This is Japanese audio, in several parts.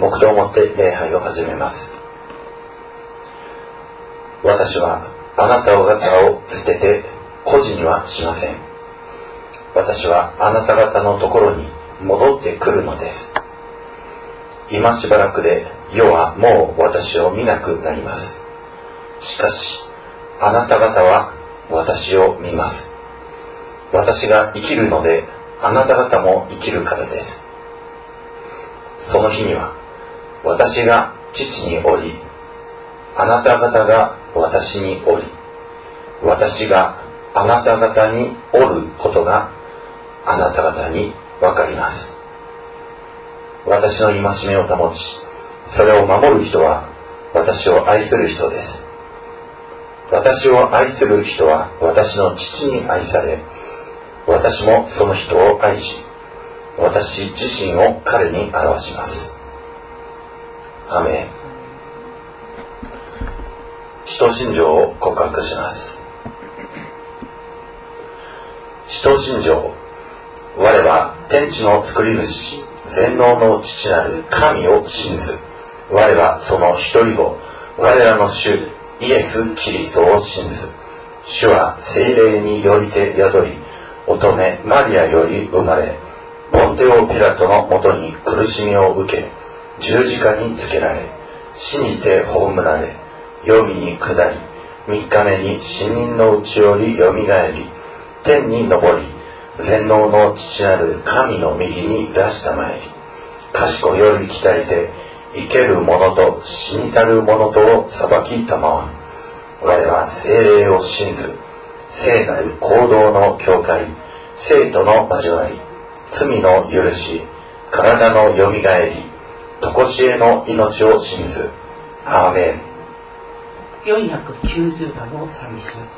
黙祷をもって礼拝を始めます。私はあなた方を捨てて孤児にはしません。私はあなた方のところに戻ってくるのです。今しばらくで世はもう私を見なくなります。しかしあなた方は私を見ます。私が生きるのであなた方も生きるからです。その日には私が父におり、あなた方が私におり、私があなた方におることがあなた方にわかります。私の戒めを保ち、それを守る人は私を愛する人です。私を愛する人は私の父に愛され、私もその人を愛し、私自身を彼に表します。アメン。使徒信条を告白します。使徒信条。我は天地の作り主、全能の父なる神を信ず。我はその一人子、我らの主イエス・キリストを信ず。主は聖霊によりて宿り、乙女マリアより生まれ、ポンテオ・ピラトのもとに苦しみを受け、十字架につけられ、死にて葬られ、黄泉に下り、三日目に死人のうちよりよみがえり、天に昇り、全能の父なる神の右に出したまえり、賢より鍛えて、生ける者と死にたる者とを裁きたまわん。我は聖霊を信ず、聖なる行動の教会、聖徒の交わり、罪の許し、体のよみがえり、とこしえの命を信ず。アーメン。 490番を賛美します。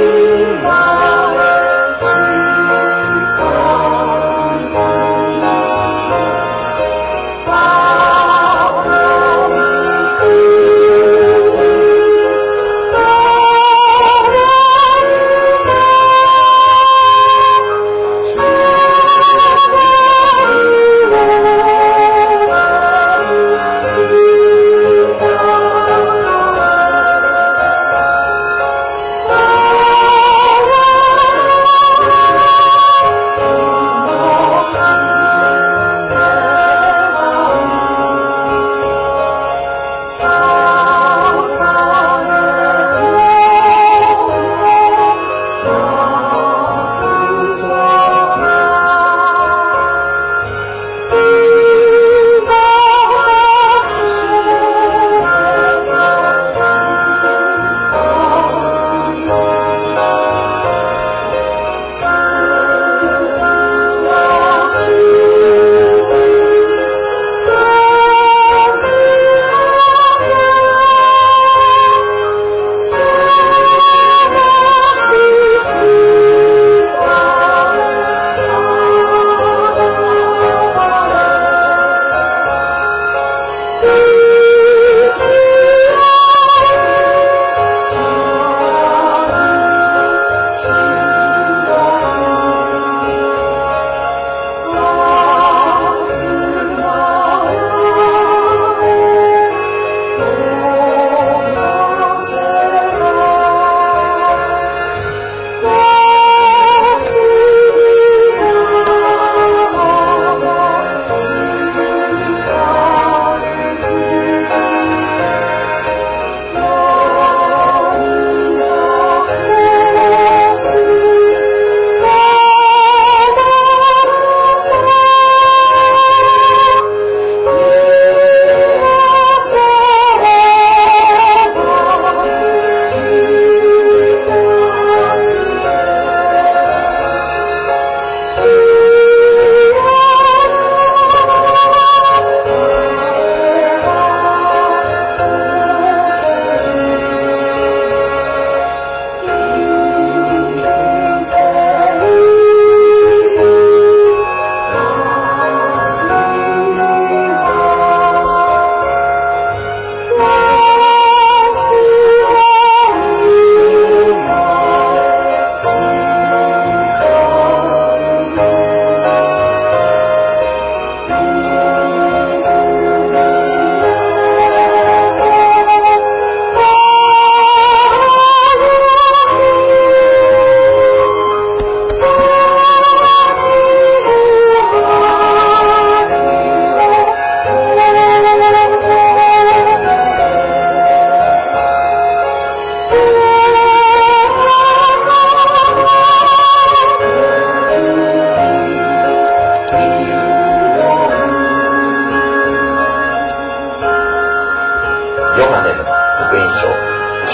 「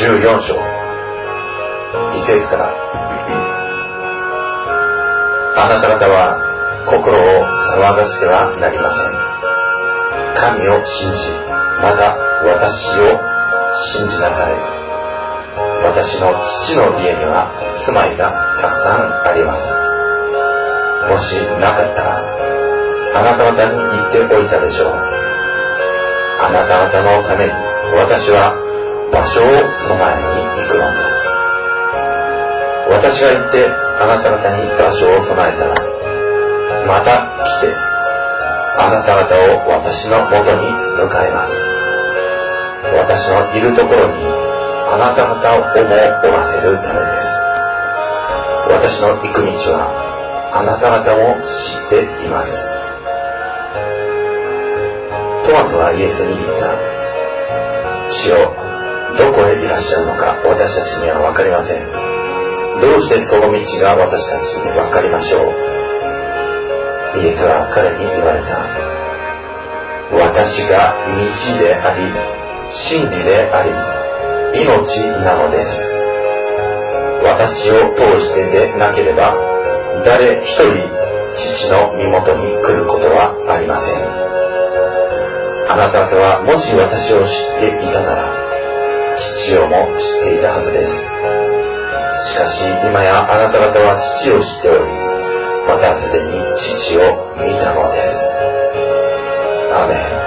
14章1節から、あなた方は心を騒がしてはなりません。神を信じ、また私を信じなさい。私の父の家には住まいがたくさんあります。もしなかったら、あなた方に言っておいたでしょう。あなた方のために私は場所を備えに行くのです。私が行ってあなた方に場所を備えたら、また来てあなた方を私のもとに迎えます。私のいるところにあなた方をもおらせるためです。私の行く道はあなた方も知っています。トマスはイエスに言った。主よ、どこへいらっしゃるのか私たちには分かりません。どうしてその道が私たちに分かりましょう。イエスは彼に言われた。私が道であり、真理であり、命なのです。私を通してでなければ、誰一人父の身元に来ることはありません。あなた方はもし私を知っていたなら、父をも知っていたはずです。しかし今やあなた方は父を知っており、またすでに父を見たのです。アーメン。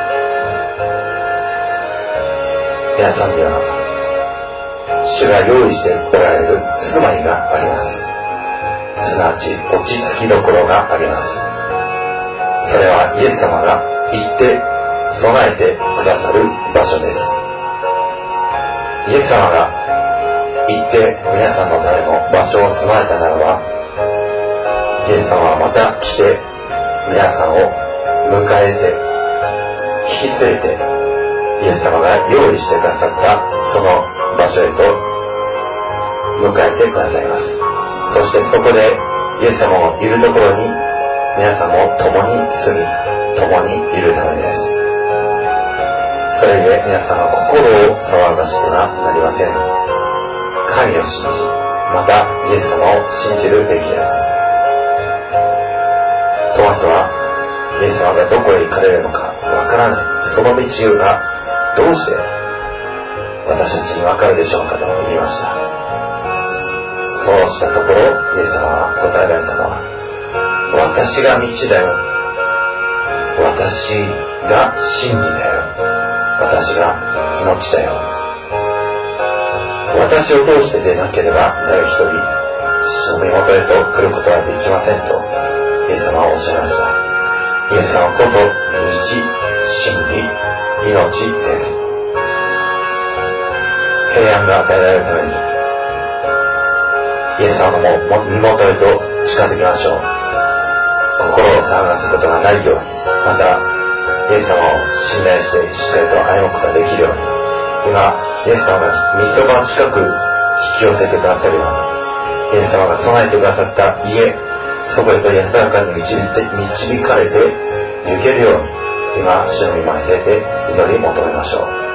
皆さんには主が用意しておられる住まいがあります。すなわち落ち着きどころがあります。それはイエス様が行って備えてくださる場所です。イエス様が行って皆さんのための場所を備えたならば、イエス様はまた来て皆さんを迎えて引き連れて、イエス様が用意してくださったその場所へと迎えてくださいます。そしてそこでイエス様のいるところに皆さんも共に住み、共にいるためです。それで皆さんは心を騒がしてはなりません。神を信じ、またイエス様を信じるべきです。トマスはイエス様がどこへ行かれるのかわからない、その道がどうして私たちにわかるでしょうかと言いました。そうしたところイエス様は答えられたのは、私が道だよ、私が真理だよ、私が命だよ。私を通してでなければ誰一人父の身元へと来ることはできませんとイエス様はおっしゃいました。イエス様こそ道、真理、命です。平安が与えられるためにイエス様の身元へと近づきましょう。心を騒がすことがないように、またイエス様を信頼してしっかりと歩むことができるように、今イエス様が御そば近く引き寄せてくださるように、イエス様が備えてくださった家、そこへと安らかに導かれて行けるように、今主の御前に出て祈り求めましょう。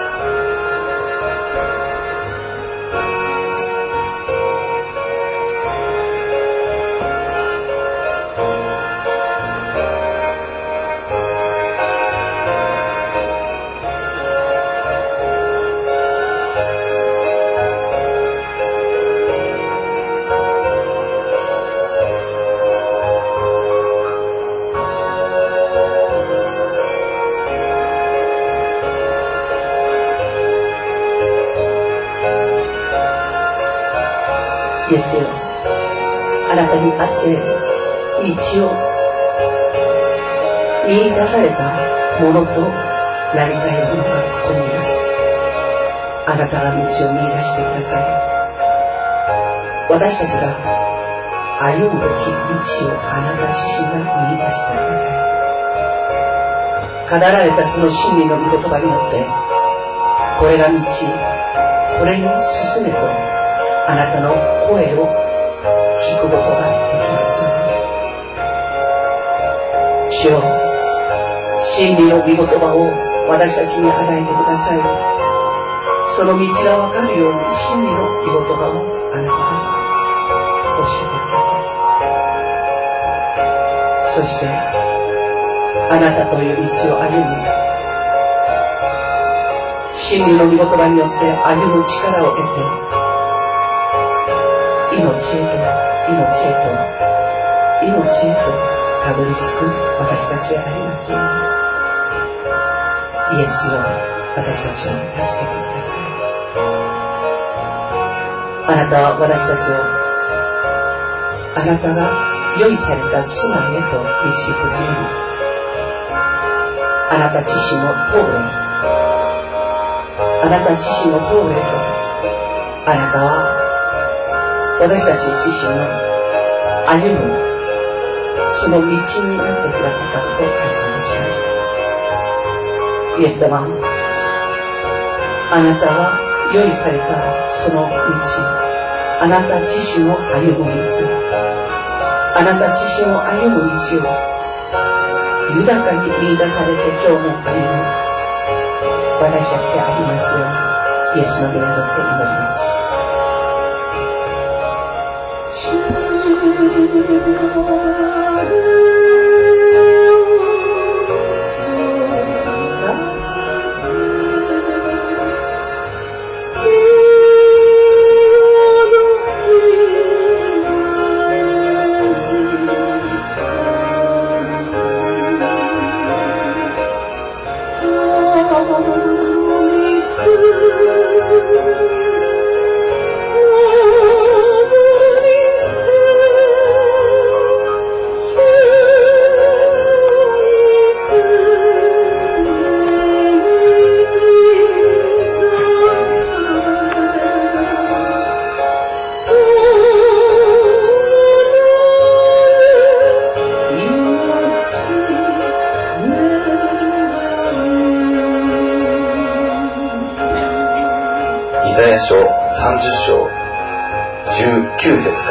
イエスよ、あなたにあって道を見出されたものとなりたいものがここにいます。あなたが道を見出してください。私たちが歩むべき道をあなた自身が見出してください。語られたその真理の御言葉によって、これが道、これに進めとあなたの声を聞くことができますように。主よ、真理の御言葉を私たちに与えてください。 その道がわかるように真理の御言葉をあなたが教えてください。そしてあなたという道を歩み、真理の御言葉によって歩む力を得て、命へとたどり着く私たちでありますように、イエスよ、私たちを助けてください。あなたは私たちをあなたが用意された住まいへと導くために、あなた自身の塔へと、あなたは私たち自身の歩むその道になってくださったことを感謝します。イエス様、あなたは用意されたその道、あなた自身を歩む道、あなた自身を歩む道を豊かに見出されて今日も歩む私たちでありますように、イエスの名によって祈ります。 30章19節から、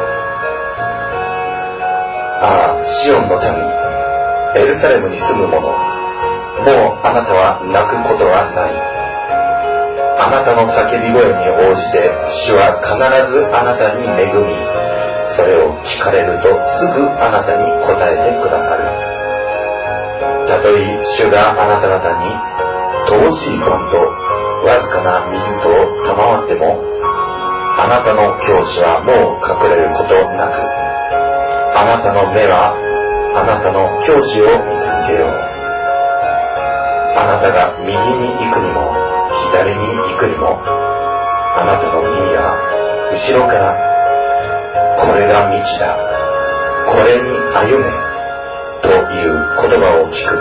ああ、シオンの民、エルサレムに住む者、もうあなたは泣くことはない。あなたの叫び声に応じて主は必ずあなたに恵み、それを聞かれるとすぐあなたに答えてくださる。たとえ主があなた方に乏しいパンとわずかな水と賜っても、あなたの教師はもう隠れることなく、あなたの目はあなたの教師を見続けよう。あなたが右に行くにも左に行くにも、あなたの耳は後ろからこれが道だ、これに歩めという言葉を聞く。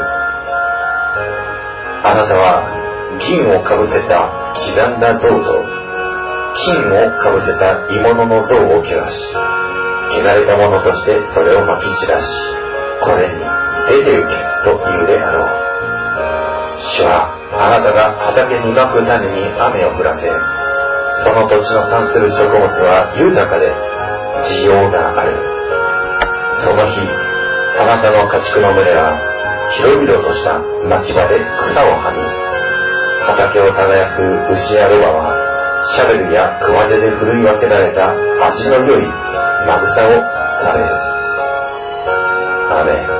あなたは銀をかぶせた刻んだ像と金をかぶせた鋳物の像を汚し、汚れたものとしてそれをまき散らし、これに出て行けと言うであろう。主はあなたが畑にまく種に雨を降らせ、その土地の産する食物は豊かで需要がある。その日、あなたの家畜の群れは広々とした牧場で草をはみ、畑を耕す牛やロバはシャベルや熊手でふるい分けられた味の良いマグサを食べる。アーメン。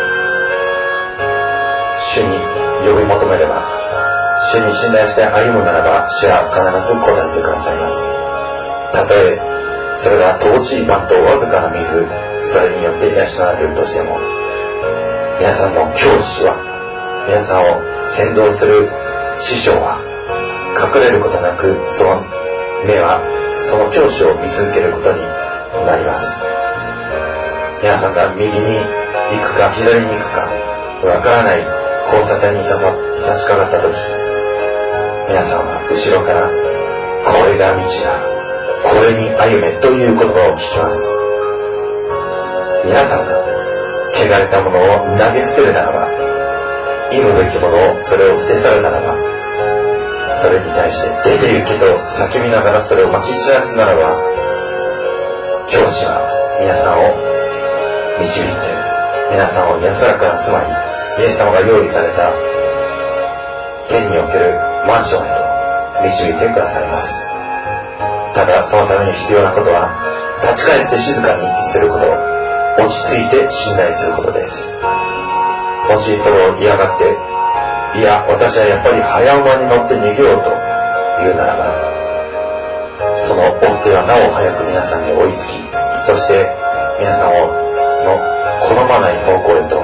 主に呼び求めれば、主に信頼して歩むならば、主は必ず答えてくださいます。たとえそれが乏しいパンとわずかな水、それによって養われるとしても、皆さんの教師は、皆さんを先導する師匠は隠れることなく、その目はその教師を見続けることになります。皆さんが右に行くか左に行くかわからない交差点に差し掛かった時、皆さんは後ろからこれが道だ、これに歩めという言葉を聞きます。皆さんが汚れたものを投げ捨てるならば、忌むべきものをそれを捨て去るならば、それに対して出て行けと叫びながらそれをまき散らすならば、教師は皆さんを導いて、皆さんを安らかな住まい、イエス様が用意された天におけるマンションへと導いてくださいます。ただそのために必要なことは、立ち返って静かにすること、落ち着いて信頼することです。もしそれを嫌がって、いや私はやっぱり早馬に乗って逃げようと言うならば、その追っ手はなお早く皆さんに追いつき、そして皆さんの好まない方向へと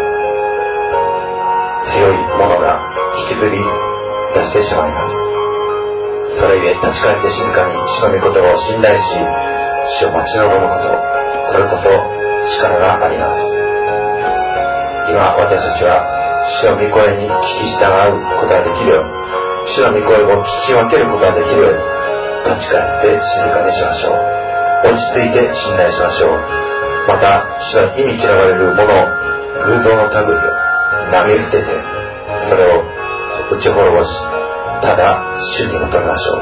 強いものが引きずり出してしまいます。それゆえ立ち返って静かに主の御言葉を信頼し、主を待ち望むこと、これこそ力があります。今私たちは主の御声に聞き従うことができるように、主の御声を聞き分けることができるように、立ち返って静かにしましょう。落ち着いて信頼しましょう。また主の意味嫌われるものを、偶像の類を投げ捨てて、それを打ち滅ぼし、ただ主に求めましょう。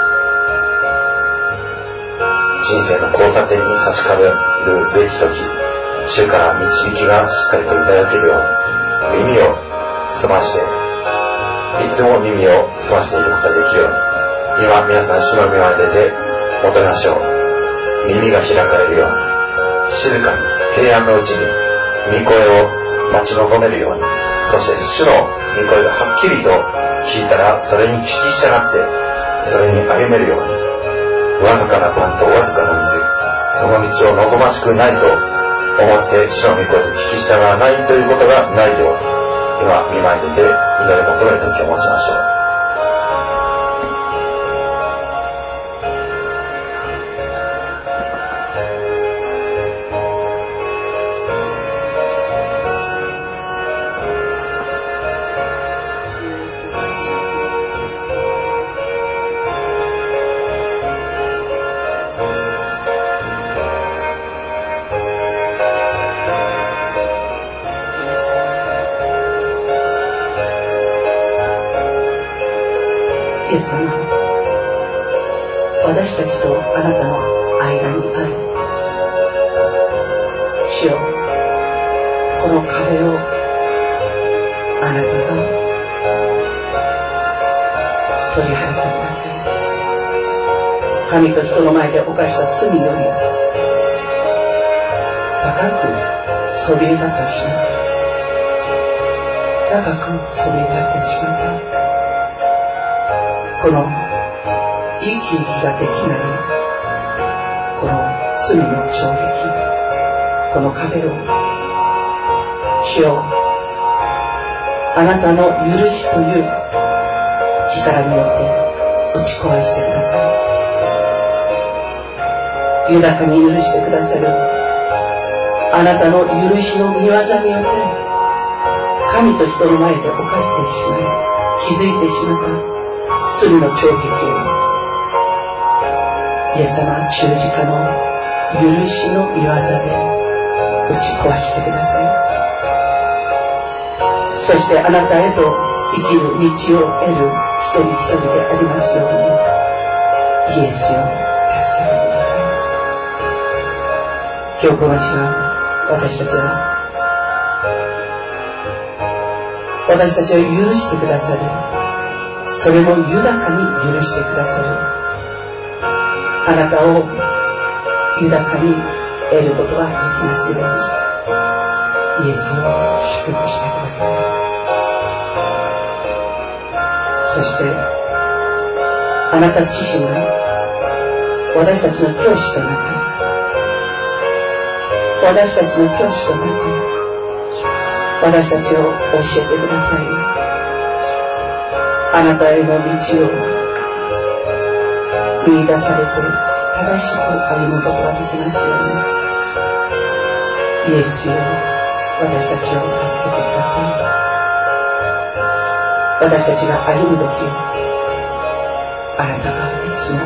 人生の交差点に差し掛かるべき時、主から導きがしっかりといただけるように、耳を澄まして、いつも耳を澄ましていることができるように、今皆さん主の御前で求めましょう。耳が開かれるように、静かに平安のうちに御声を待ち望めるように、そして主の御声がはっきりと聞いたらそれに聞き従ってそれに歩めるように、わずかなパンとわずかな水、その道を望ましくないと思って主の御声に聞き従わないということがないように、今御前に出て祈り求める時を持ちましょう。 イエス様、私たちとあなたの間にある主よ、この壁をあなたが取り払ってください。神と人の前で犯した罪より高くそびえ立ってしまった。高くそびえ立ってしまった。この生き生きができないこの罪の障壁、この壁を主よ、あなたの許しという力によって打ち壊してください。豊かに許してくださるあなたの許しの御業によって神と人の前で犯してしまい、気づいてしまった罪の障壁をイエス様、十字架の許しの御業で打ち壊してください。そしてあなたへと生きる道を得る一人一人でありますように、イエスを助けてください。今日この時間、私たちを許してくださる、それも豊かに許してくださるあなたを豊かに得ることができますように、イエスを祝福してください。そしてあなた自身が私たちの教師となって、私たちの教師となって私たちを教えてください。あなたへの道を見出されて正しく歩むことができますように、イエスよ、私たちを助けてください。私たちが歩む時、あなたがいつも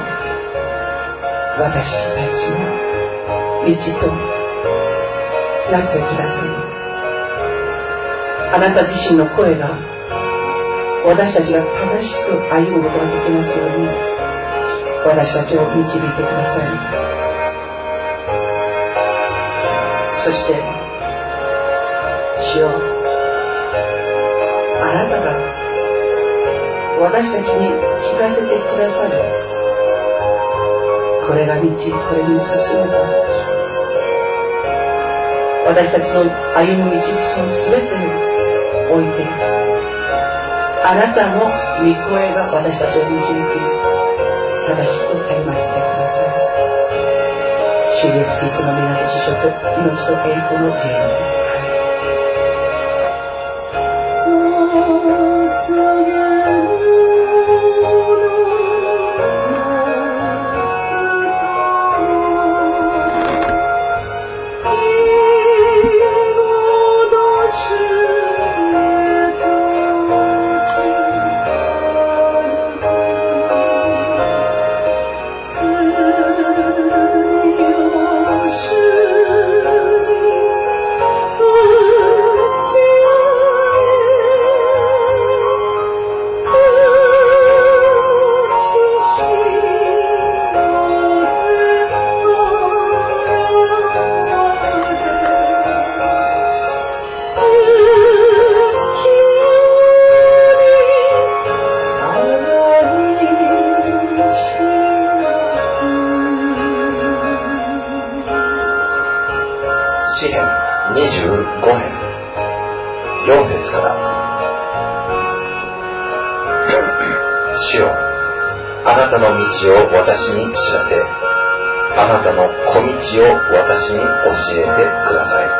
私たちの道となってください。あなた自身の声が私たちが正しく歩むことができますように、私たちを導いてください。そして主よ、あなたが私たちに聞かせてくださる。これが道、これに進むと。私たちの歩む道すべてを置いて、あなたの御声が私たちを導き、正しく歩ませてください。主イエスキリストの皆で主所と命と栄光の芸に。 詩編25編4節から主よ、あなたの道を私に知らせ、あなたの小道を私に教えてください。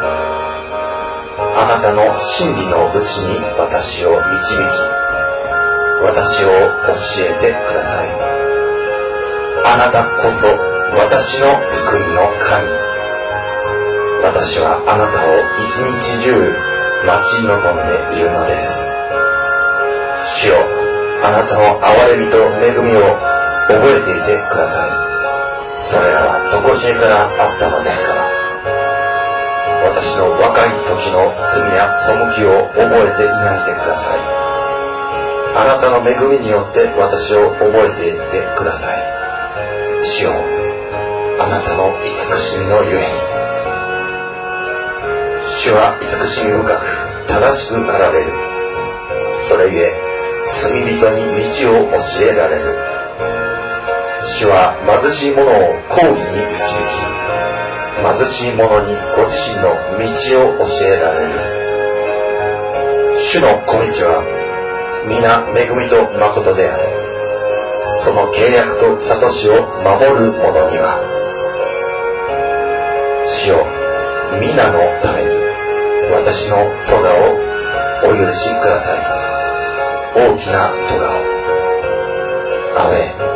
あなたの真理のうちに私を導き、私を教えてください。あなたこそ私の救いの神。私はあなたを一日中待ち望んでいるのです。主よ、あなたの憐れみと恵みを覚えていてください。それらは常しえからあったのですから。私の若い時の罪や背きを覚えていないでください。あなたの恵みによって私を覚えていてください。主よ、あなたの慈しみのゆえに。主は慈しみ深く正しくあられる。それゆえ罪人に道を教えられる。主は貧しい者を公義に導き、貧しい者にご自身の道を教えられる。主の小道は皆恵みと誠である。その契約と諭しを守る者には、主よ、皆のために私の咎をお許しください。大きな咎を。アメン。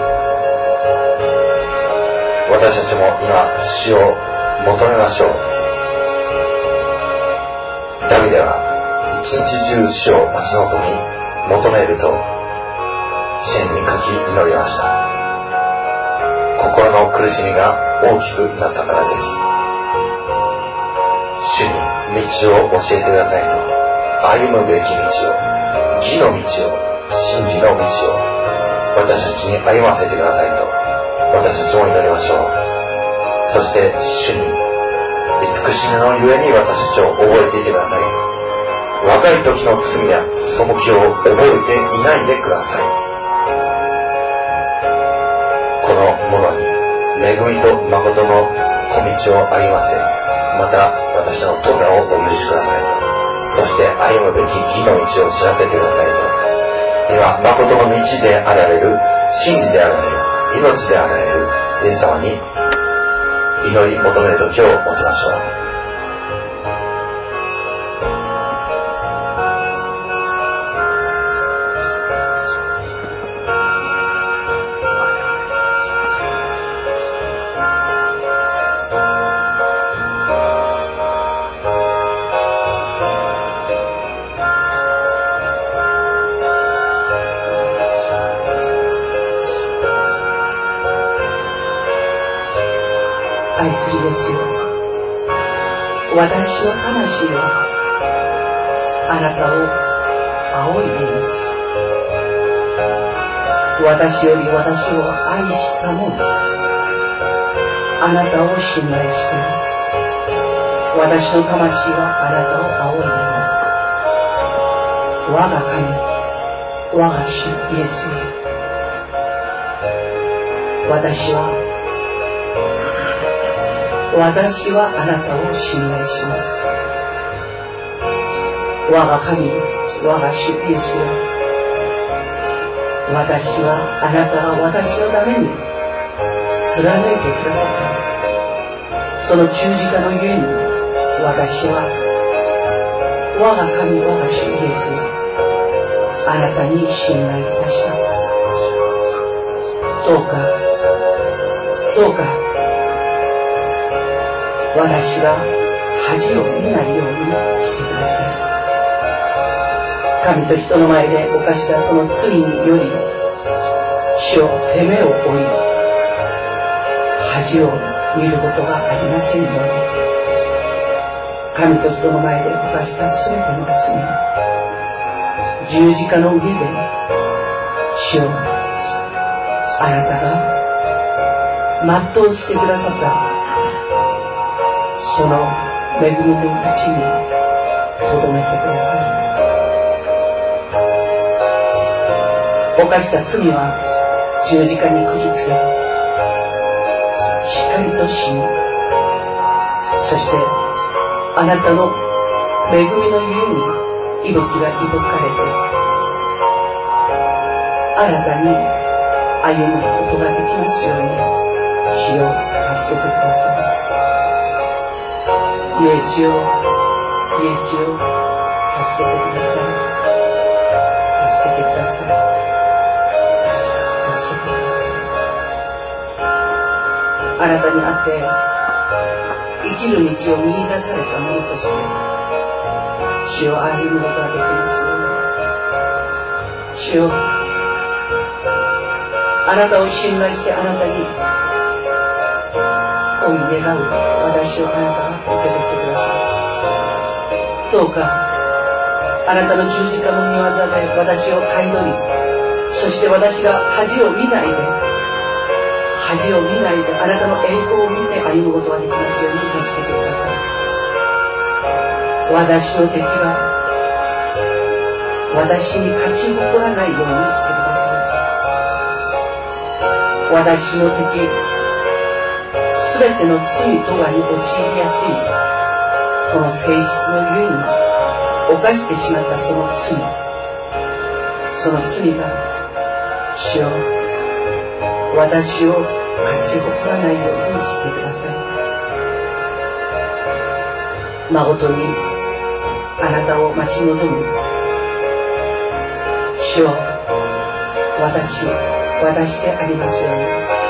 私たちも今主を求めましょう。ダビデは一日中主を待ち望み求めると詩篇に書き祈りました。心の苦しみが大きくなったからです。主に道を教えてくださいと、歩むべき道を、義の道を、真理の道を私たちに歩ませてくださいと、私たちも祈りましょう。そして主に慈しみのゆえに私たちを覚えていてください。若い時の罪や背きを覚えていないでください。この者に恵みと誠の小道を歩ませ、また私の咎をお許しくださいと、そして歩むべき義の道を知らせてくださいと。では誠の道であられる、真理であられる、命であられるイエス様に祈り求める時を持ちましょう。 愛するですよ、私の魂はあなたを仰いでいます。私より私を愛したもの、あなたを信頼している。私の魂はあなたを仰いでいます。我が神、 我が主イエスよ、私はあなたを信頼します。我が神、我が主イエスよ、私はあなたが私のために貫いてくださったその十字架のゆえに、私は我が神、我が主イエスよ、あなたに信頼いたします。どうか私が恥を見ないようにしてください。神と人の前で犯したその罪により、主を責めを負い、恥を見ることがありませんように、神と人の前で犯したすべての罪、十字架の上で、主をあなたが全うしてくださったその恵みのうちにとどめてください。犯した罪は十字架にくきつけ、しっかりと死に、そしてあなたの恵みのゆえに息吹が息吹かれて、新たに歩むことができますように、主を助けてください。イエスよ、イエスよ、助けてください。助けてください。助けてください。あなたにあって生きる道を見出されたものとして主を歩むことができますように。主よ、あなたを信頼してあなたに恋願う私をあなたが受け取ってください。どうかあなたの十字架の御業で私を買い取り、そして私が恥を見ないであなたの栄光を見て歩むことができますように助けてください。私の敵が私に勝ち誇らないようにしてください。私の敵、すべての罪とかに陥りやすいこの性質のゆえに犯してしまったその罪が主よ、私を勝ち誇らないようにしてください。誠にあなたを待ち望む主よ、私でありますように。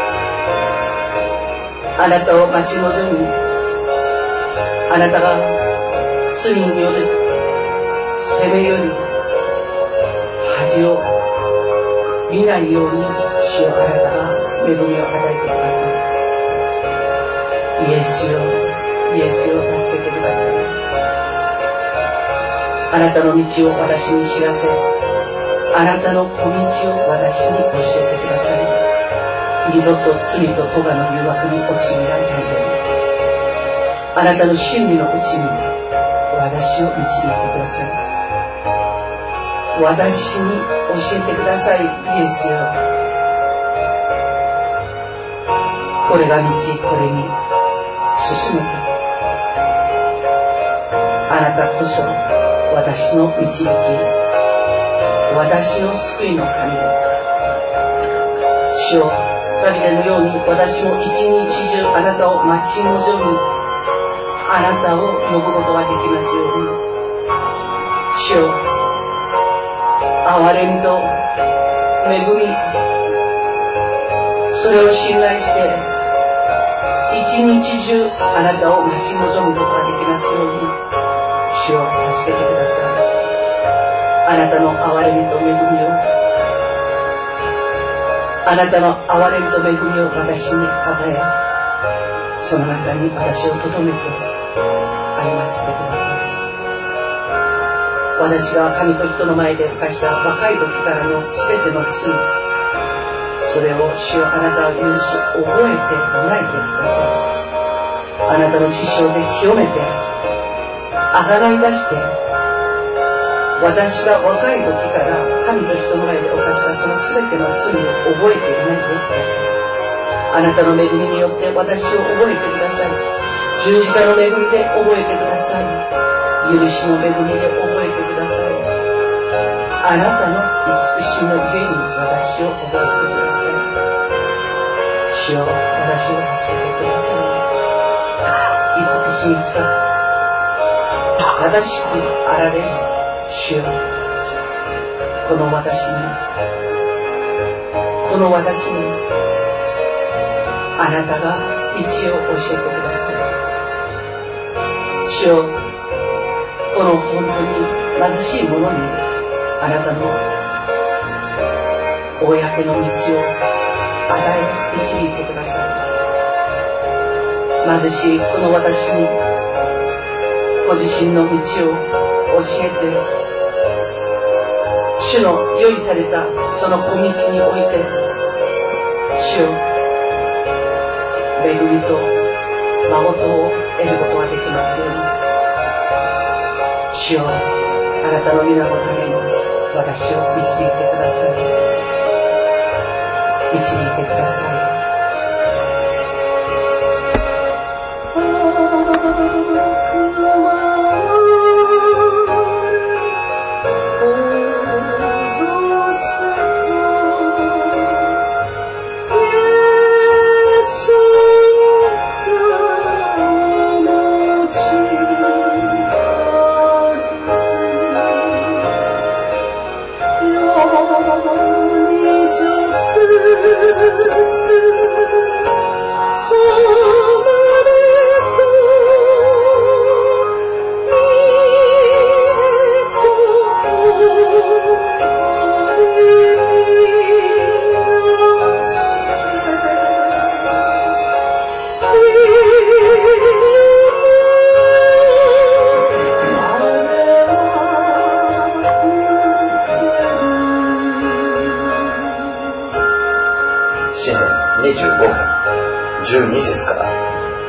あなたを待ち望む、あなたが罪による責めより恥を見ないように主よ、あなたが恵みを与えてください。イエスよ、イエスよ、助けてください。あなたの道を私に知らせ、あなたの小道を私に教えてください。二度と罪と咎の誘惑に陥られないように、あなたの真理のうちに私を導いてください。私に教えてください。イエスよ、これが道、これに進むか。あなたこそ私の導き、私の救いの神です。主よ、ダビデのように私も一日中あなたを待ち望み、あなたを呼ぶことができますように。主よ、憐れみと恵み、それを信頼して一日中あなたを待ち望むことができますように。主を助けてください。あなたの憐れみと恵みを、あなたの憐れみと恵みを私に与え、その中に私をとどめて歩ませてください。私が神と人の前で犯した若い時からのすべての罪、それを主よ、あなたは許し覚えていないでください。あなたの知性で清めてあがない出して、 私が若い時から神と人の前で犯したその全ての罪を覚えていないでください。あなたの恵みによって私を覚えてください。十字架の恵みで覚えてください。許しの恵みで覚えてください。あなたの慈しみのゆえに私を覚えてください。主よ、私を助けてください。慈しみ深く正しくあられる主よ、この私にあなたが道を教えてください。主よ、この本当に貧しい者にあなたの公の道を与え導いてください。貧しいこの私にご自身の道を教えて、主の用意されたその小道において、主よ、恵みと真を得ることができますように。主よ、あなたの皆のために私を導いてください。導いてください。 12節から、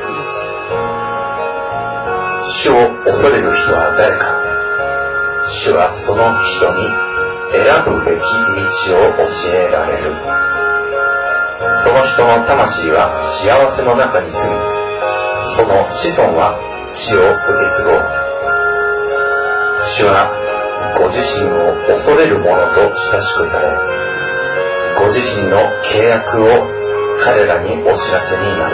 主を恐れる人は誰か。主はその人に選ぶべき道を教えられる。その人の魂は幸せの中に住み、その子孫は地を受け継ごう。主はご自身を恐れる者と親しくされ、ご自身の契約を彼らにお知らせになる。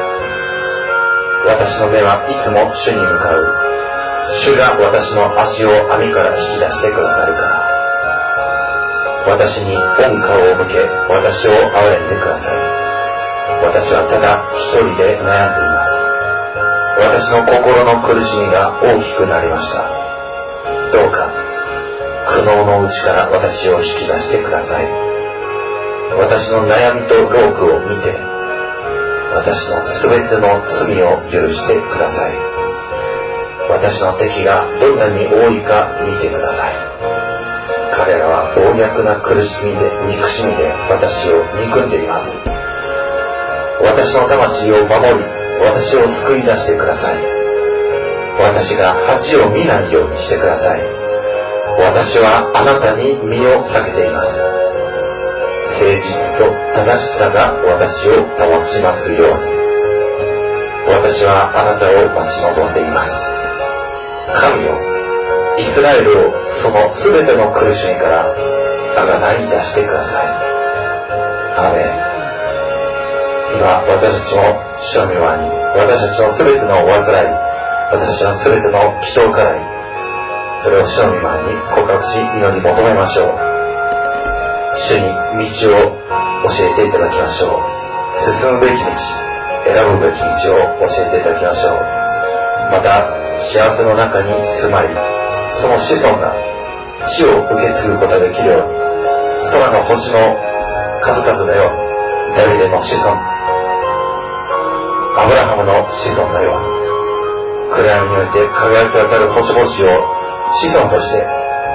私の目はいつも主に向かう。主が私の足を網から引き出してくださるから。私に恩顔を向け、私を憐れんでください。私はただ一人で悩んでいます。私の心の苦しみが大きくなりました。どうか苦悩の内から私を引き出してください。私の悩みと労苦を見て、私のすべての罪を許してください。私の敵がどんなに多いか見てください。彼らは暴虐な苦しみで、憎しみで私を憎んでいます。私の魂を守り、私を救い出してください。私が恥を見ないようにしてください。私はあなたに身を避けています。誠実と正しさが私を保ちますように。私はあなたを待ち望んでいます。神よ、イスラエルをそのすべての苦しみから贖い出してください。アーメン。今私たちも主の御前に、私たちのすべての患い、私のすべての祈祷課題、それを主の御前に告白し、祈り求めましょう。主に道を教えていただきましょう。進むべき道、選ぶべき道を教えていただきましょう。また幸せの中に住まい、その子孫が地を受け継ぐことができるように、空の星の数々のように、ダビデの子孫、アブラハムの子孫のように、暗闇において輝き渡る星々を子孫として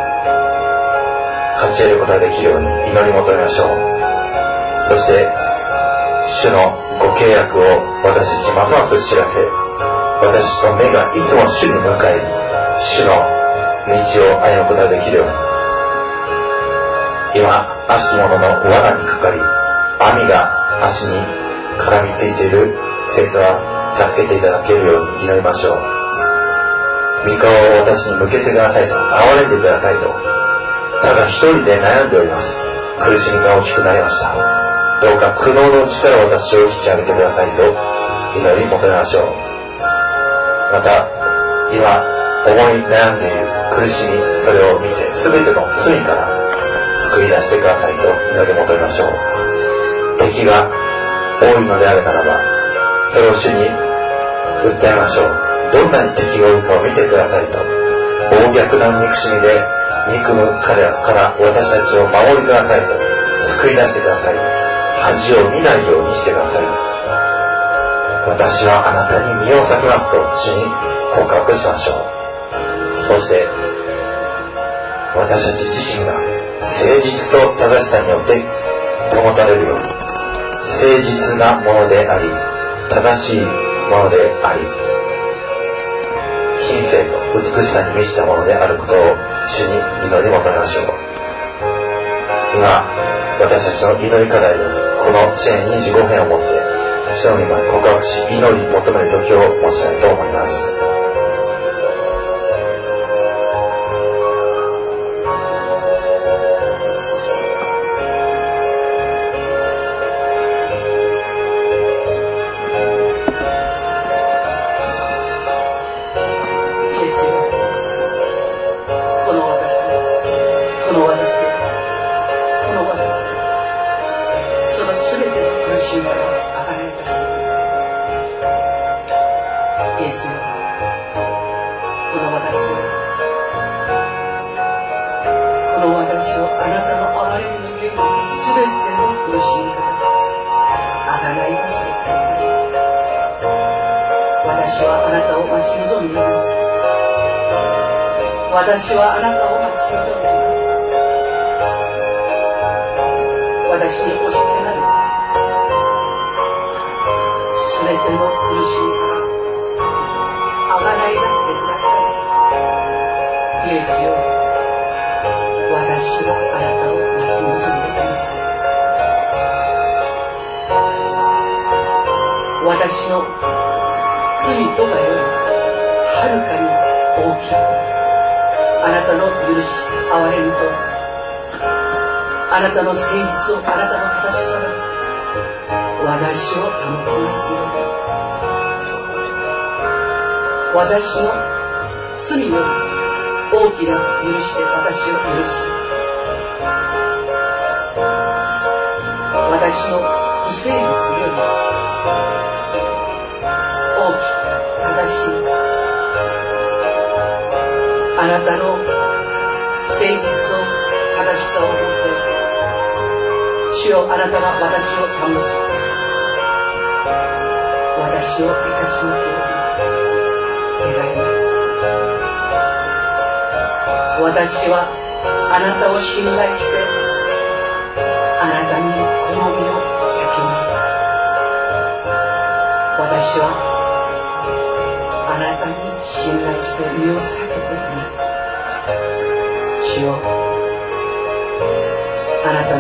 勝ち得ることができるように祈り求めましょう。そして主のご契約を私たちますます知らせ、私たちの目がいつも主に向かい、主の道を歩むことができるように、今悪しき者の罠にかかり網が足に絡みついている生徒は助けていただけるように祈りましょう。御顔を私に向けてくださいと、憐れんでくださいと。ただ一人で悩んでおります。苦しみが大きくなりました。どうか苦悩のうちから私を引き上げてくださいと祈り求めましょう。また今思い悩んでいる苦しみ、それを見て全ての罪から救い出してくださいと祈り求めましょう。敵が多いのであるならばそれを主に訴えましょう。どんなに敵が多いかを見てくださいと。暴虐な憎しみで憎む彼らから私たちを守りくださいと。救い出してください。恥を見ないようにしてください。私はあなたに身を裂きますと主に告白しましょう。そして私たち自身が誠実と正しさによって保たれるように、誠実なものであり正しいものであり品性と美しさに満ちたものであることを主に祈り求めましょう。今私たちの祈り課題をこの詩篇25編をもって主の御前に告白し祈り求める時を持ちたいと思います。 私はあなたを待ち望んでいます。私に押し迫るすべての苦しみからあがない出してください。イエスよ、私はあなたを待ち望んでいます。私の罪とかよりはるかに大きいあなたの許し、憐れみと、あなたの誠実を、あなたの正しさが私を保ちますように。私の罪より大きな許しで私を許し、私の不誠実より大きく正しいあなたの誠実と正しさをもって主よ、あなたが私を保ち私を生かしますように願います。私はあなたを信頼してあなたにこの身を避けます。私はあなたに信頼して身を避けています。主よ、あなた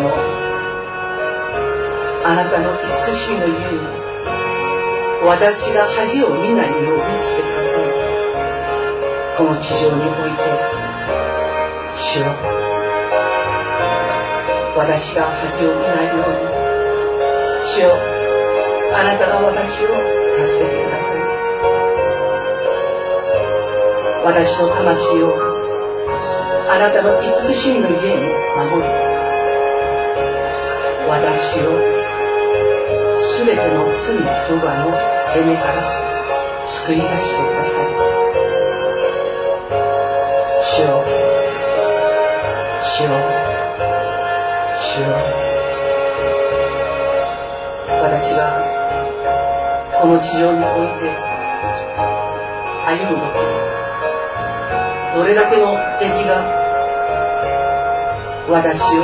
の慈しみのゆえに私が恥を見ないようにしてください。この地上において主よ、私が恥を見ないように主よ、あなたが私を助けてください。私の魂をあなたの慈しみの家に守り、私をすべての罪とばの責めから救い出してください。主よ、主よ、主よ、私がこの地上において歩むとき、どれだけの敵が私を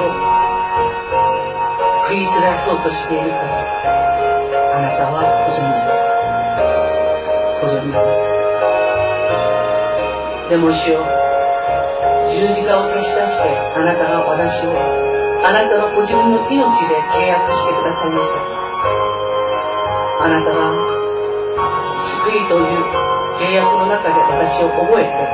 食い散らそうとしているか、あなたはご存知です。ご存知です。でも主よ、 十字架を差し出して、あなたが私をあなたのご自分の命で契約してくださいました。あなたは救いという契約の中で私を覚えて、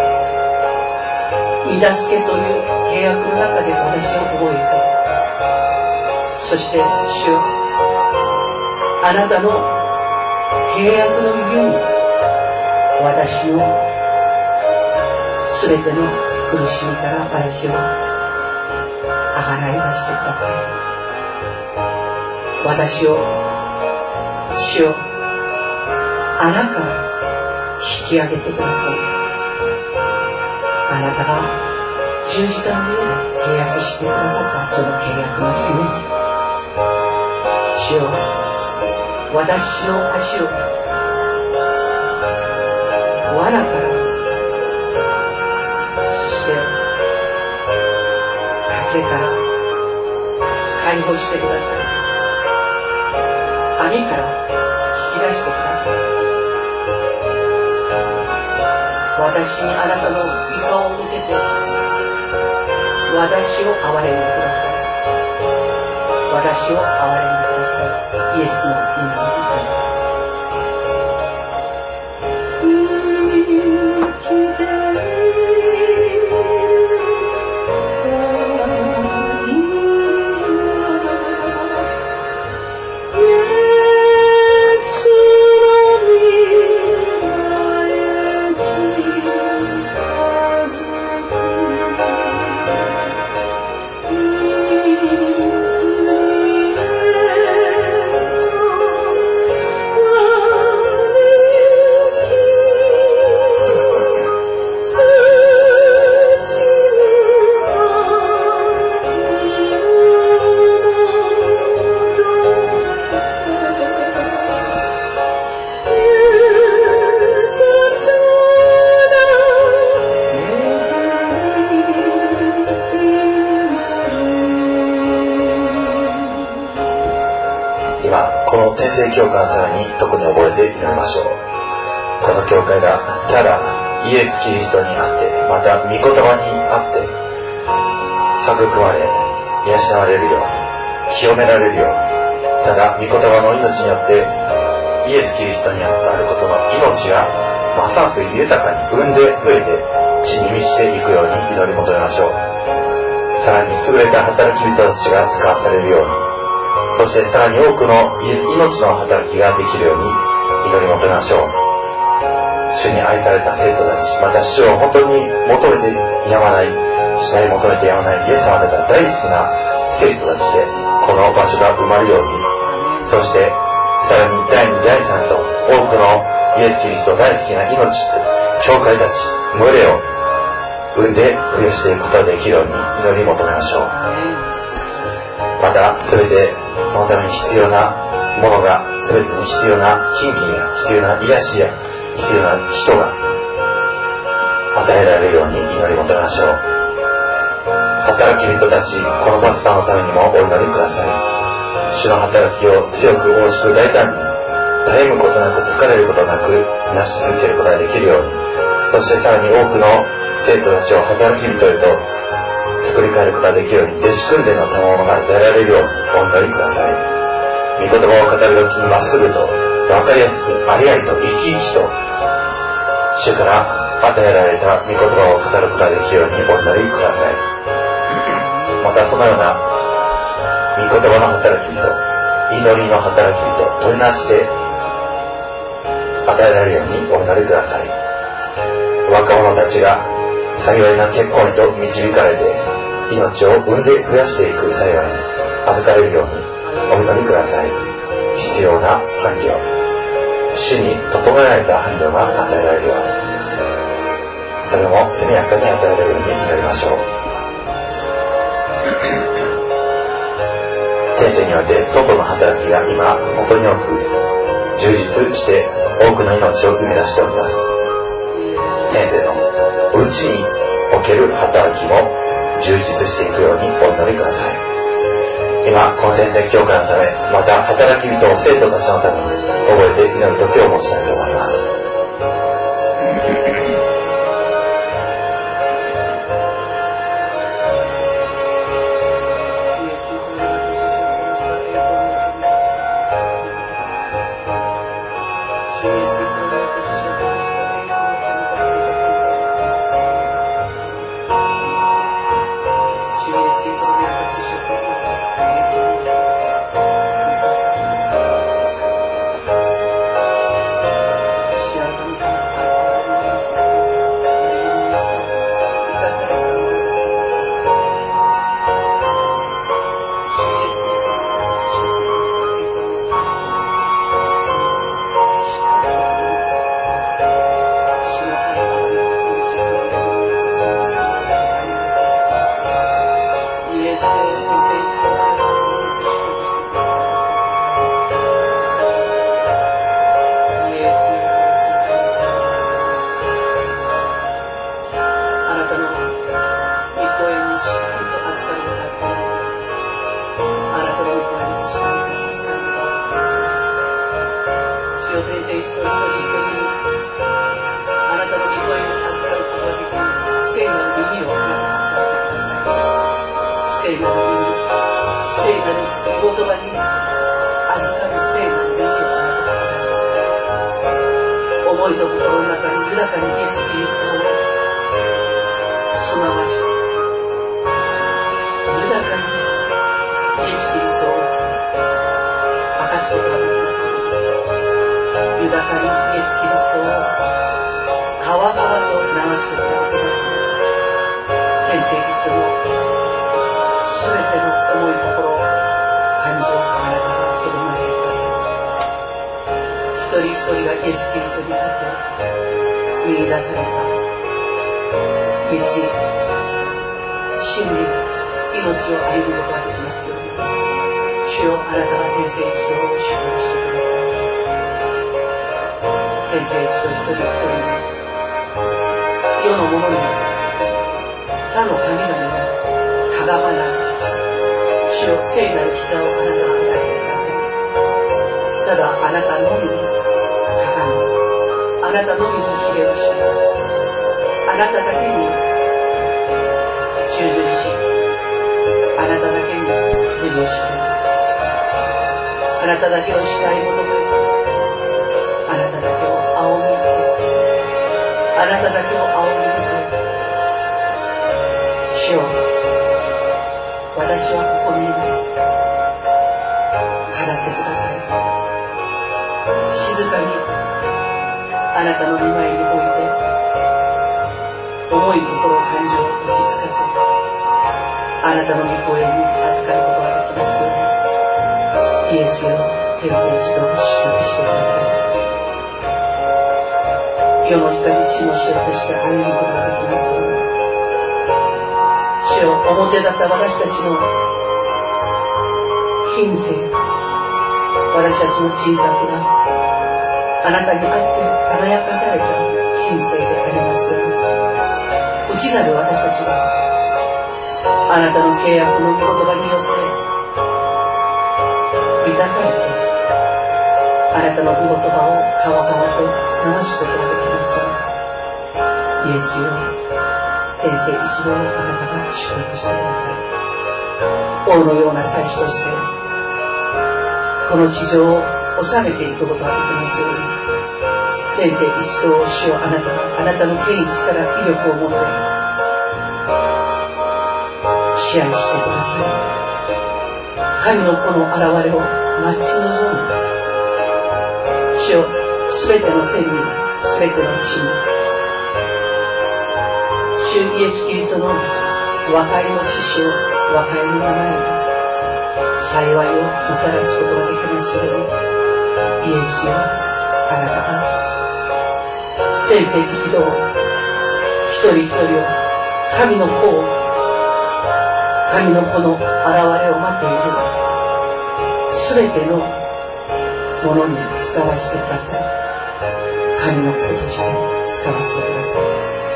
御助けという契約の中で私を覚えて、そして主よ、あなたの契約のゆえに私のすべての苦しみから私をあがらい出してください。私を主よ、穴から引き上げてください。あなたが十字架の上で契約してくださったその契約のゆえに、主よ、私の足を罠から、そして風から解放してください。網から引き出してください。私にあなたの御顔を向けて、私を憐れんでください。私を憐れんでください。イエスの皆によって。 教会のために特に覚えて祈りましょう。この教会がただイエス・キリストにあって、また御言葉にあって育まれ養われるように、清められるように、ただ御言葉の命によってイエス・キリストにあることの命がますます豊かに生んで増えて地に満ちていくように祈り求めましょう。さらに優れた働き人たちが使わされるように、そしてさらに多くの命の働きができるように祈り求めましょう。主に愛された生徒たち、また主を本当に求めてやまない、主に求めてやまないイエス様が大好きな生徒たちでこの場所が埋まるように、そしてさらに第2、第3と多くのイエス・キリスト大好きな命、教会たち、群れを生んで増やしていくことができるように祈り求めましょう。また全てそのために必要なものが、全てに必要な金品や必要な癒しや必要な人が与えられるように祈り求めましょう。働き人たち、このパスタのためにもお祈りください。主の働きを強く大しく大胆に、絶えむことなく疲れることなく成し続けることができるように、そしてさらに多くの生徒たちを働き人へと作り変えることができるように、弟子訓練の賜物が与えられるようにお祈りください。御言葉を語るときにまっすぐと分かりやすく、ありありと生き生きと主から与えられた御言葉を語ることができるようにお祈りください。またそのような御言葉の働き人、祈りの働き人、取りなして与えられるようにお祈りください。若者たちが幸いな結婚へと導かれて命を産んで増やしていく幸いに預かれるようにお祈りください。必要な伴侶、主に整えられた伴侶が与えられるように、それも速やかに与えられるように祈りましょう。天性において外の働きが今本当に多く充実して多くの命を生み出しております。天性の内における働きも充実していくようにお祈りください。今この天性教会のため、また働き人生徒たちのために覚えて祈る時を持ちたいと思います。 聖なる意味、聖なる御言葉に預かる聖なる霊を思いと心の中に豊かにイエス・キリストを住まわし、豊かにイエス・キリストを明かすことができます。豊かにイエス・キリストを川々と流すことができます。天聖キリストのすべての思い心、感情、あなたがとどまってください。一人一人がイエス・キリストにあって見出された道、真理、命を歩むことができますように、主よ、あなたが天聖一同を祝福してください。天聖一同一人一人に、世のものに他の神々にかがまない主よ、聖なる膝をあなたが与えてください。ただあなたのみにかがみ、あなたのみにひれをし、あなただけに忠実し、あなただけに服従して、あなただけを慕い求め、あなただけを仰ぎ見て、あなただけを仰ぎ見て、主よ、私はここにいます。語ってください。静かにあなたの御前において、思い心感情を落ち着かせ、あなたの御声に預かることができますように、イエスよ、天聖一同を祝福してください。世の光地の塩として歩むことができますように、主よ、表だった私たちの品性、私たちの人格があなたにあって輝かされた品性でありますように、内なる私たちがあなたの契約の御言葉によって満たされて、あなたの御言葉を川々と流すことができますように、イエスよ、天聖一同をあなたが祝福してください。王のような祭司としてこの地上を治めていくことができますように、天聖一同を主よ、あなたがあなたの権威、力、威力を持って支配してください。神の子の現れを待ち望む主よ、すべての天に、すべての地に、主イエス・キリストの和解の知識を和解の名前に幸いをもたらすことができますように、イエスよ、あなたが天聖一同一人一人を神の子を、神の子の現れを待っているすべてのものに使わせてください。神の子として使わせてください。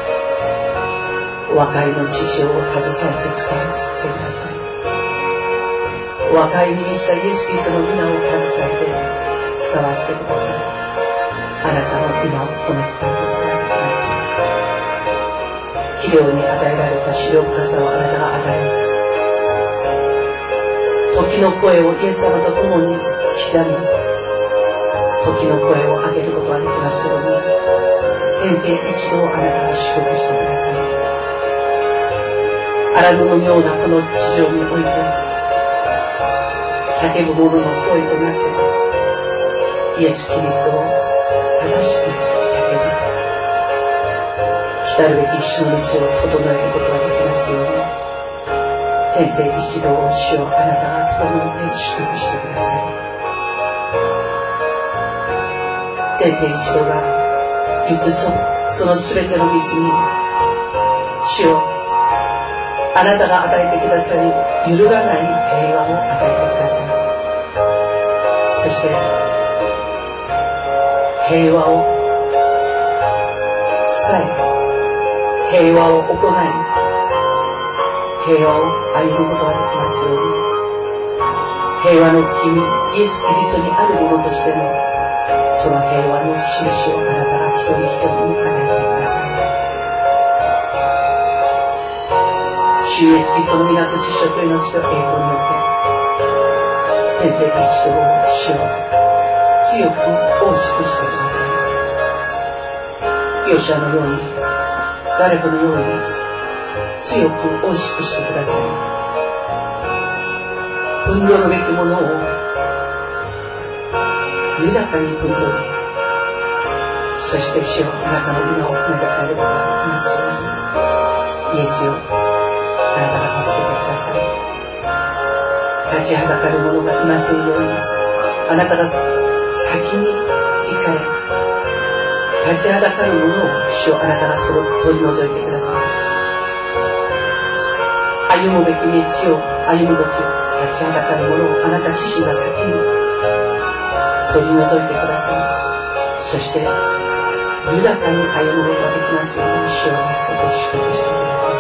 和解の知識を携えて使わせてください。和解に満ちたイエス・キリストの皆を携えて使わせてください。あなたの皆をこなしたいことができます。肥料に与えられた資料深さをあなたが与え、時の声をイエス様と共に刻み、時の声を上げることができますように、天聖一同あなたが祝福してください。荒野のようなこの地上において、叫ぶ者の声となってイエス・キリストを正しく叫び、来たるべき主の道を整えることができますように、天聖一同を主よ、あなたが整えて祝福してください。天聖一同が行くそのすべての道に、主よ、あなたが与えてくださる揺るがない平和を与えてください。そして平和を伝え、平和を行い、平和を歩むことができますように、平和の君イエス・キリストにあるものとしてのその平和の印をあなたが一人一人に与えてください。主主イエスキリストの皆と知識と命と栄光によって天性一とを主を強く大しくしてください。ヨシュアのようにガレボのように強く大しくしてください。ふんどるべきものを豊かにふんどり、そして主よあなたの皆を褒めて帰ることができますように、イエスよあなたが助けてください。立ちはだかる者がいませんように、あなたが先に行かれ、立ちはだかる者を主よあなたが取り除いてください。歩むべき道を歩む時、立ちはだかる者をあなた自身が先に取り除いてください。そして豊かに歩むことができますように、主を助けて祝福してください。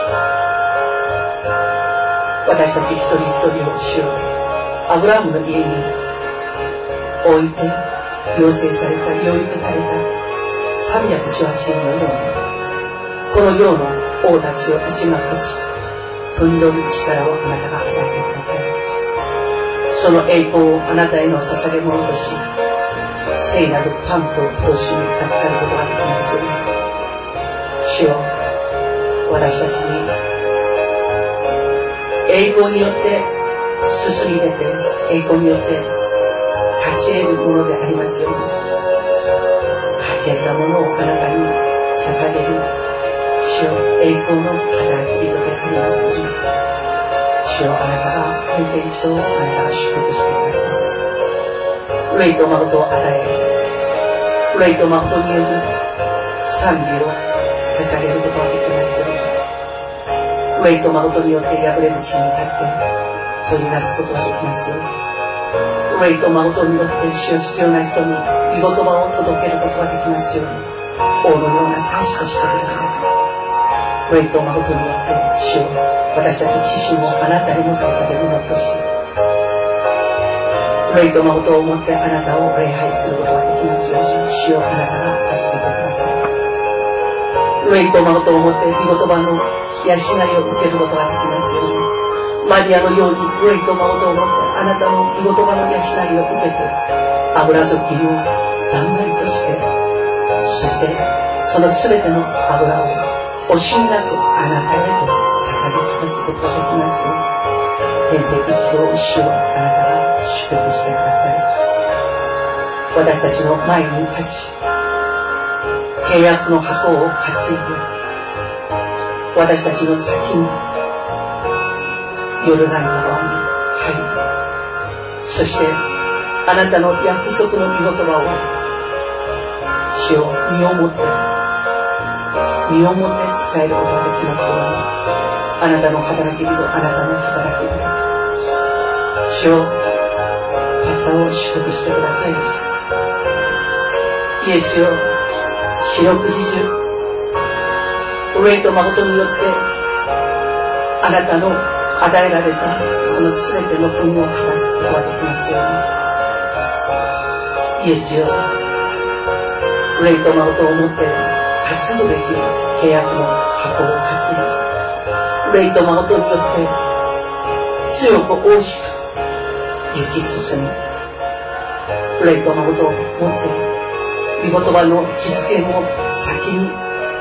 私たち一人一人を主よアブラハムの家に置いて養成された、養育された318人のように、この世の王たちを打ち負かしふんどる力をあなたが与えてください。その栄光をあなたへの捧げ物とし、聖なるパンと報酬に預かることができますように、主よ私たちに栄光によって進み出て、栄光によって勝ち得るものでありますように、勝ち得たものをあなたに捧げる主よ栄光の働き人でありますように、主よあなたが天性一同をあなたが祝福してください。霊と誠を与え、霊と誠による賛美を捧げることができますように、霊と誠によって破れる地に立って取りなすことができますように、霊と誠によって主を必要な人に御言葉を届けることができますように、王のような祭司としてください。霊と誠によって主を私たち自身をあなたにも捧げるものとし、霊と誠をもってあなたを礼拝することができますように、主をあなたが助けてください。霊と誠をもって御言葉の養いを受けることができますように、マリアのように霊と誠をもってあなたの御言葉の養いを受けて、油注ぎをだんまりとして、そしてそのすべての油を惜しみなくあなたへと捧げ尽くすことができますように、天性一同主をあなたが祝福してください。私たちの前に立ち、契約の箱を担いで、私たちの先にヨルダン川に入り、そしてあなたの約束の御言葉を主を身をもって使えることができますように、あなたの働き人、あなたの働き人、主をパスタを祝福してください。イエスよ、四六時中霊と誠によってあなたの与えられたそのすべての分を果たすことができますように、イエスよ、霊と誠をもって担ぐべき契約の箱を担ぎ、霊と誠によって強く大しく行き進み、霊と誠をもって御言葉の実現を先に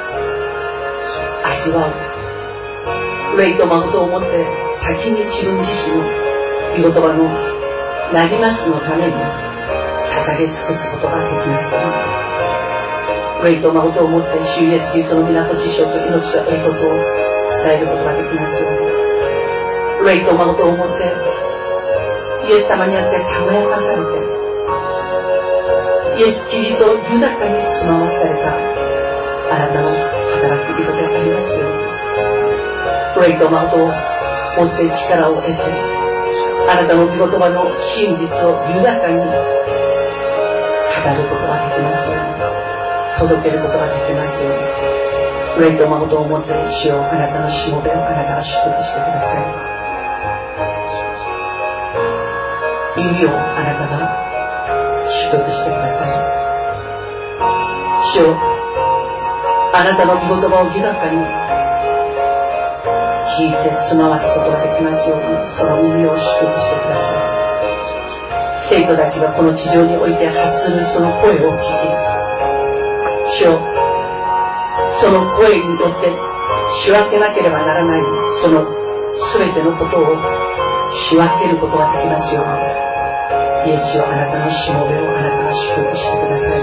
味わう、霊と誠をもって先に自分自身の御言葉のなりますのために捧げ尽くすことができますように、霊と誠をもって主イエスキリストの皆と知識と命と栄光と伝えることができますように、霊と誠をもってイエス様にあって輝かされて、イエスキリストを豊かに住まわされたあなたの働き人でありますように、霊と誠をもって力を得て、あなたの御言葉の真実を豊かに語ることができますように、届けることができますように、霊と誠をもって主をあなたのしもべをあなたが祝福してください。指をあなたが祝福してください。主よ、あなたの御言葉を豊かに聞いて住まわすことができますように、その耳を祝福してください。生徒たちがこの地上において発するその声を聞き、主よ、その声によって仕分けなければならないその全てのことを仕分けることができますように、イエスよ、あなたのしもべをあなたが祝福してください。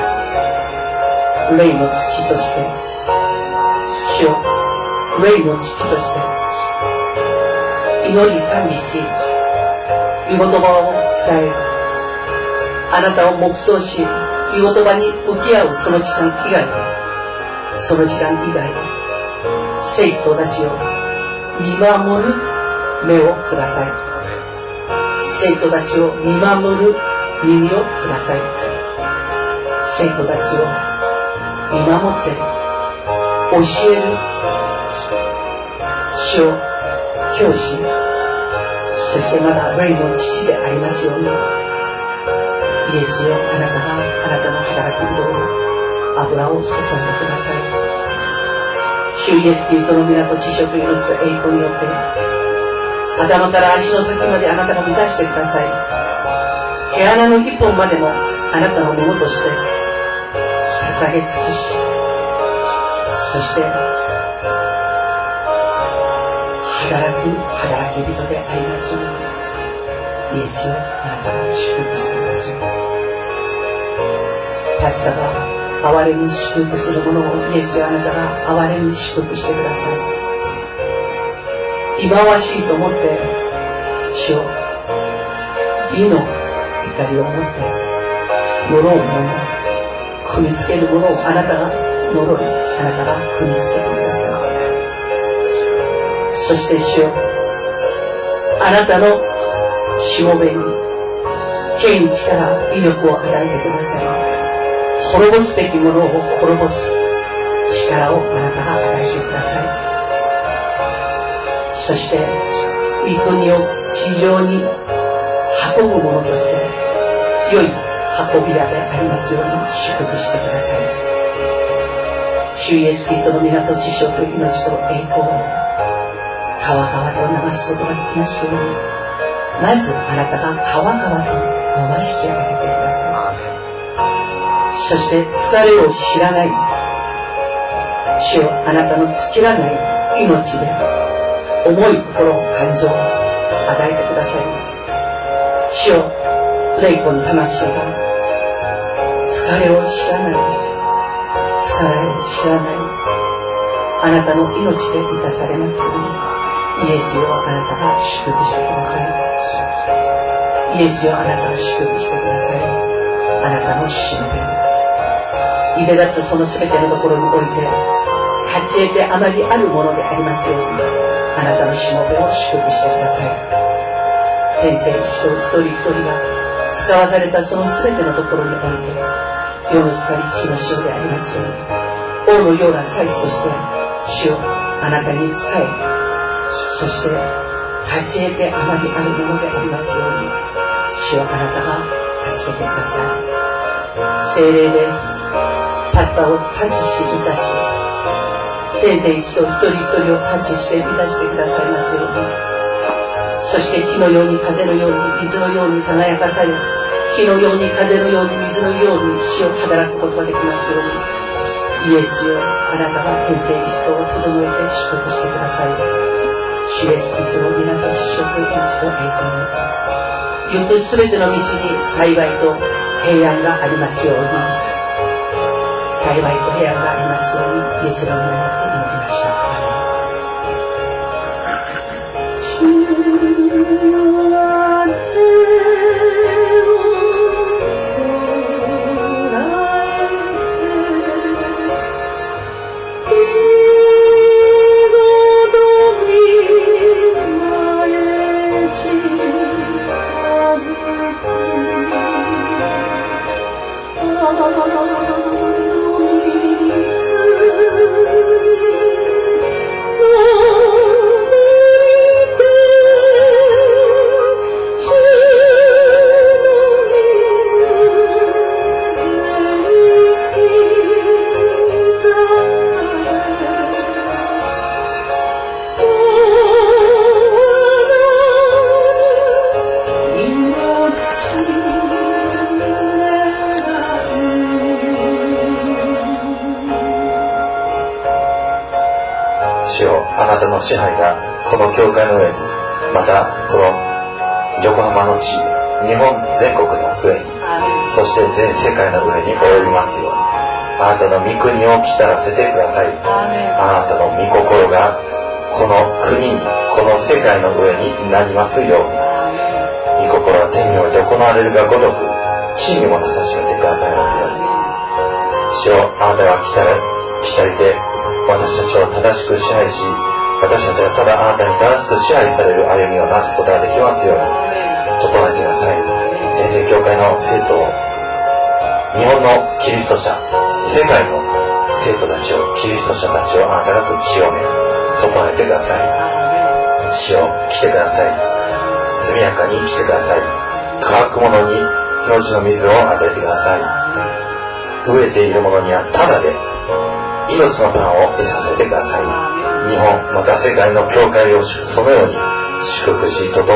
霊の父として、主よ、霊の父として祈り賛美し、御言葉を伝える、あなたを黙想し、御言葉に向き合うその時間以外、生徒たちを見守る目をください。生徒たちを見守る耳をください。生徒たちを見守って教える主を教師、そしてまだ霊の父でありますように、イエスよ、あなたがあなたの働き人を油を注いでください。主イエスキリストの皆と知識と命と栄光によって頭から足の先まであなたが満たしてください。毛穴の一本までもあなたのものとして捧げ尽くし、そして働き人でありますように、イエスよ、あなたが祝福してください。パスタが憐れみ祝福するものをイエスよ、あなたが憐れみ祝福してください。忌まわしいと思って主を義の怒りを持って呪うもの、踏みつけるものをあなたが呪い、あなたが踏みつけてください。そして主よ、あなたのしもべに権威、力、威力を与えてください。滅ぼすべきものを滅ぼす力をあなたが与えてください。そして御国を地上に運ぶものとして良い運び屋でありますように祝福してください。主イエスキリストの皆と知性と命と栄光を川々と流すことができますように、まずあなたが川々と流してあげてください。そして疲れを知らない主よ、あなたの尽きらない命で重い心、感情を与えてください。主よ、霊魂魂が疲れを知らない、あなたの命で満たされますように、イエスよ、あなたが祝福してください。イエスよ、あなたが祝福してください。あなたのしもべにいで立つその全てのところにおいて勝ち得てあまりあるものでありますように、あなたのしもべを祝福してください。天聖一同一人一人が使わされたその全てのところにおいて、世の光地の塩でありますように、王のような祭司として主をあなたに仕え、そして勝ち得てあまりあるものでありますように、主をあなたが助けてください。聖霊でパスタをタッチし満たし、天聖一同一人一人をタッチして満たしてくださいますように、そして火のように風のように水のように輝かされ、火のように風のように水のように死を働くことができますように、イエスよ、あなたが天聖一同を整えて祝福してください。主イエスキリストの皆と知識と命と栄光によって、行くすべての道に幸いと平安がありますように、幸いと平安がありますように、イエスの皆によって祈りました。 Oh 主よ、あなたの支配がこの教会の上に、またこの横浜の地、日本全国の上に、そして全世界の上に及びますように、あなたの御国を来たらせてください。あなたの御心がこの国に、この世界の上になりますように、御心は天において行われるがごとく、地にもなさしめてくださいますように。主よ、あなたが来たりで私たちを正しく支配し、私たちがただあなたに正しく支配される歩みをなすことができますように整えてください。天聖教会の生徒を、日本のキリスト者、世界の生徒たちを、キリスト者たちをあなたが清め整えてください。主よ、来てください。速やかに来てください。乾く者に命の水を与えてください。飢えている者にはただで命のパンを得させてください。日本また世界の教会をそのように祝福し整えて、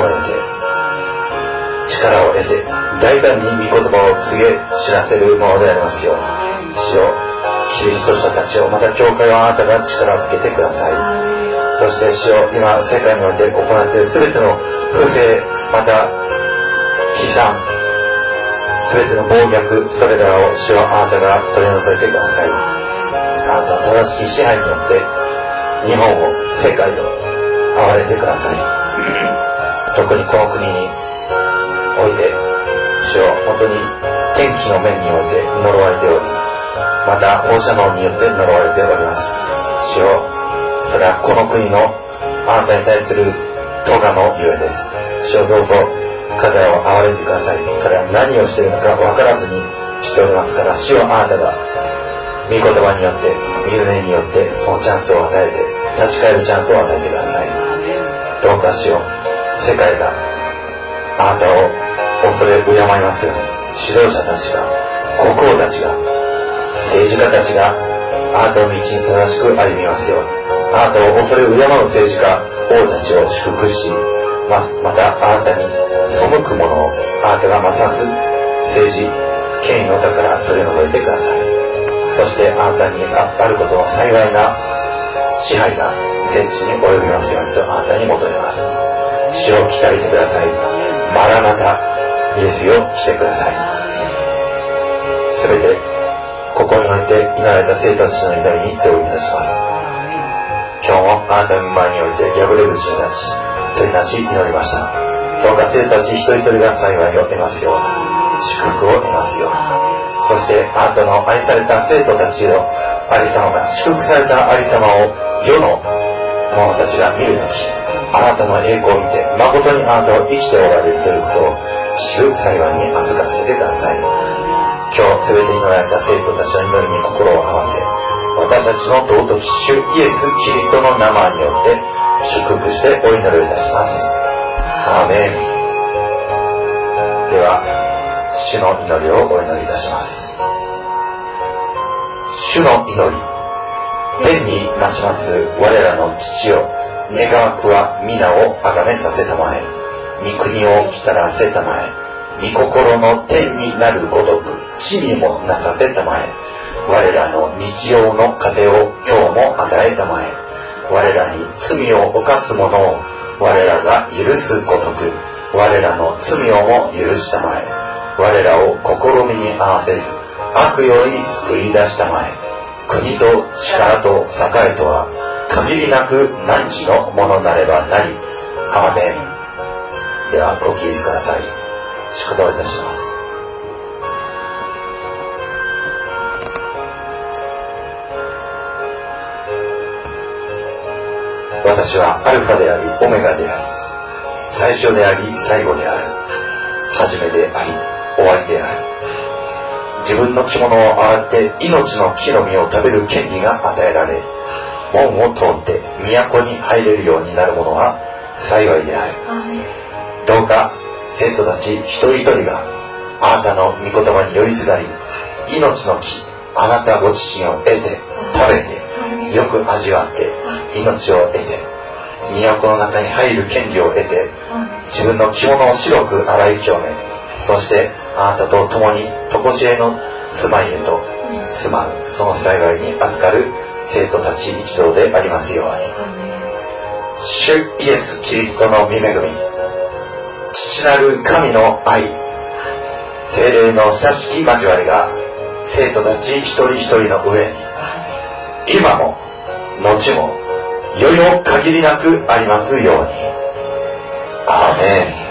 力を得て大胆に御言葉を告げ知らせるものでありますように。主よ、キリスト者たちを、また教会をあなたが力をつけてください。そして主よ、今世界において行っている全ての不正、また悲惨、全ての暴虐、それらを主よ、あなたが取り除いてください。あなたの正しい支配によって日本を、世界を憐れんでください。特にこの国において、主よ、本当に天気の面において呪われており、また放射能によって呪われております。主よ、それはこの国のあなたに対する咎のゆえです。主よ、どうぞ彼らを憐れんでください。彼らは何をしているのか分からずに来ておりますから、主よ、あなたが御言葉によって、御霊によってそのチャンスを与えて、立ち返るチャンスを与えてください。どうか主よ、世界があなたを恐れ敬いますように、指導者たちが、国王たちが、政治家たちがあなたの道に正しく歩みますように、あなたを恐れ敬う政治家、王たちを祝福し、またあなたに背く者をあなたがますます政治、権威の座から取り除いてください。そしてあなたにあることの幸いな支配が全地に及びますようにとあなたに求めます。主を来たりてください。マラナタ、イエスよ、来てください。すべてここにおいて祈られた生徒たちの祈りに手をいたします。今日もあなたの前において破れ口に立ち取りなし祈りました。どうか生徒たち一人一人が幸いを得ますように、祝福を得ますように、そしてあなたの愛された生徒たちのありさまが、祝福されたありさまを世の者たちが見るとき、あなたの栄光を見て誠にあなたを生きておられるということを知る幸いに預かせてください。今日全て祈られた生徒たちの祈りに心を合わせ、私たちの尊き主イエス・キリストの名前によって祝福してお祈りをいたします。アーメン。では主の祈りをお祈りいたします。主の祈り。天になします我らの父よ、願わくは皆をあがめさせたまえ、御国を来たらせたまえ、御心の天になるごとく地にもなさせたまえ、我らの日常の糧を今日も与えたまえ、我らに罪を犯す者を我らが許すごとく我らの罪をも許したまえ、我らを試みに合わせず悪より救い出したまえ、国と力と栄とは限りなく汝のものなればなり。アーメン。ではご起立ください。祝祷いたします。私はアルファでありオメガであり、最初であり最後である、初めであり終わりである。自分の着物を洗って命の木の実を食べる権利が与えられ、門を通って都に入れるようになる者は幸いである。どうか生徒たち一人一人があなたの御言葉に寄りすがり、命の木、あなたご自身を得て食べてよく味わって命を得て都の中に入る権利を得て、自分の着物を白く洗い清め、そしてあなたと共に常しえの住まいへと住まうその幸いに預かる生徒たち一同でありますように。主イエス・キリストの御恵み、父なる神の愛、聖霊の親しき交わりが生徒たち一人一人の上に今も後もよよ限りなくありますように。アーメン。